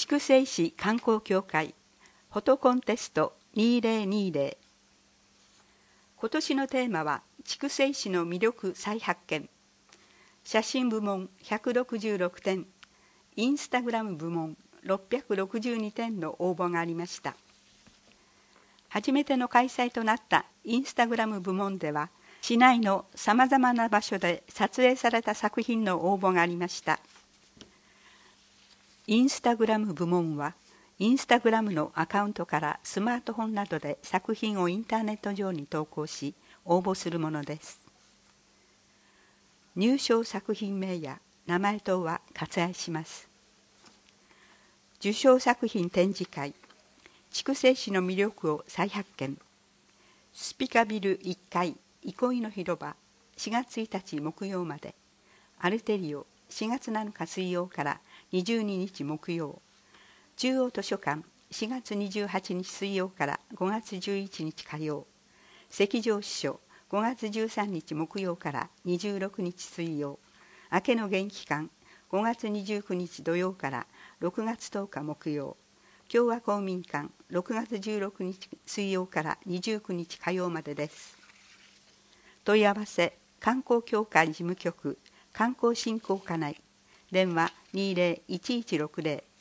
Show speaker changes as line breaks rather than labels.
筑西市観光協会フォトコンテスト2020。今年のテーマは筑西市の魅力再発見。写真部門166点、インスタグラム部門662点の応募がありました。初めての開催となったインスタグラム部門では、市内のさまざまな場所で撮影された作品の応募がありました。インスタグラム部門は、インスタグラムのアカウントからスマートフォンなどで作品をインターネット上に投稿し、応募するものです。入賞作品名や名前等は割愛します。受賞作品展示会、筑西市の魅力を再発見。スピカビル1階憩いの広場、4月1日木曜まで。アルテリオ、4月7日水曜から22日木曜。中央図書館、4月28日水曜から5月11日火曜。赤城支所、5月13日木曜から26日水曜。明けの元気館、5月29日土曜から6月10日木曜。共和公民館、6月16日水曜から29日火曜までです。問い合わせ、観光協会事務局観光振興課内、電話20-1160